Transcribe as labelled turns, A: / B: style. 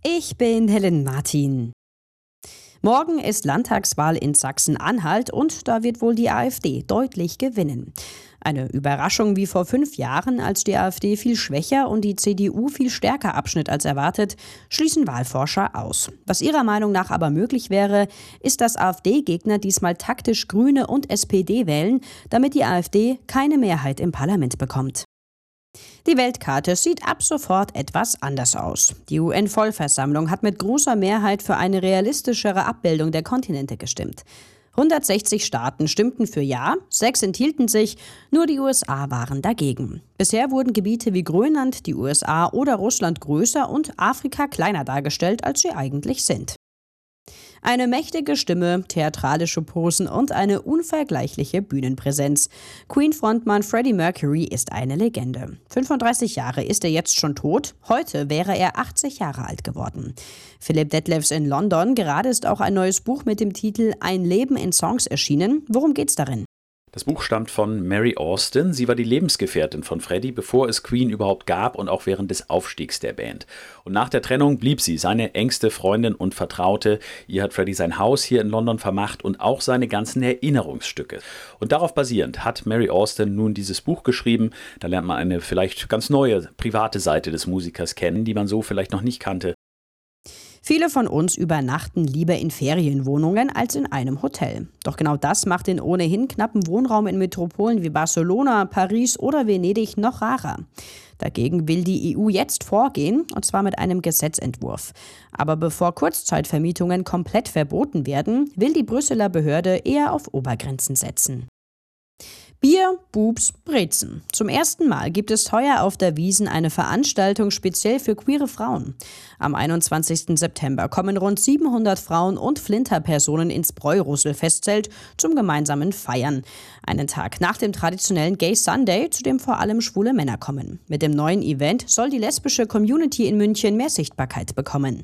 A: Ich bin Helen Martin. Morgen ist Landtagswahl in Sachsen-Anhalt und da wird wohl die AfD deutlich gewinnen. Eine Überraschung wie vor 5 Jahren, als die AfD viel schwächer und die CDU viel stärker abschnitt als erwartet, schließen Wahlforscher aus. Was ihrer Meinung nach aber möglich wäre, ist, dass AfD-Gegner diesmal taktisch Grüne und SPD wählen, damit die AfD keine Mehrheit im Parlament bekommt. Die Weltkarte sieht ab sofort etwas anders aus. Die UN-Vollversammlung hat mit großer Mehrheit für eine realistischere Abbildung der Kontinente gestimmt. 160 Staaten stimmten für Ja, 6 enthielten sich, nur die USA waren dagegen. Bisher wurden Gebiete wie Grönland, die USA oder Russland größer und Afrika kleiner dargestellt, als sie eigentlich sind. Eine mächtige Stimme, theatralische Posen und eine unvergleichliche Bühnenpräsenz. Queen-Frontmann Freddie Mercury ist eine Legende. 35 Jahre ist er jetzt schon tot, heute wäre er 80 Jahre alt geworden. Philipp Detlefs in London, gerade ist auch ein neues Buch mit dem Titel Ein Leben in Songs erschienen. Worum geht's darin?
B: Das Buch stammt von Mary Austin. Sie war die Lebensgefährtin von Freddie, bevor es Queen überhaupt gab und auch während des Aufstiegs der Band. Und nach der Trennung blieb sie seine engste Freundin und Vertraute. Ihr hat Freddie sein Haus hier in London vermacht und auch seine ganzen Erinnerungsstücke. Und darauf basierend hat Mary Austin nun dieses Buch geschrieben. Da lernt man eine vielleicht ganz neue private Seite des Musikers kennen, die man so vielleicht noch nicht kannte.
A: Viele von uns übernachten lieber in Ferienwohnungen als in einem Hotel. Doch genau das macht den ohnehin knappen Wohnraum in Metropolen wie Barcelona, Paris oder Venedig noch rarer. Dagegen will die EU jetzt vorgehen, und zwar mit einem Gesetzentwurf. Aber bevor Kurzzeitvermietungen komplett verboten werden, will die Brüsseler Behörde eher auf Obergrenzen setzen. Bier, Bubs, Brezen. Zum ersten Mal gibt es heuer auf der Wiesn eine Veranstaltung speziell für queere Frauen. Am 21. September kommen rund 700 Frauen und Flinterpersonen ins Bräurussel-Festzelt zum gemeinsamen Feiern. Einen Tag nach dem traditionellen Gay Sunday, zu dem vor allem schwule Männer kommen. Mit dem neuen Event soll die lesbische Community in München mehr Sichtbarkeit bekommen.